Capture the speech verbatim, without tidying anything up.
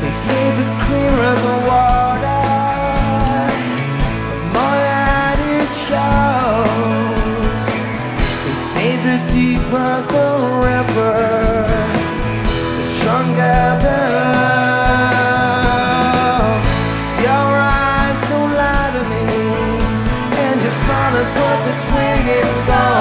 They say the clearer the water, the more that it shows. They say the deeper the river, the stronger the love. Your eyes don't lie to me, and your smile is what this waiting goes.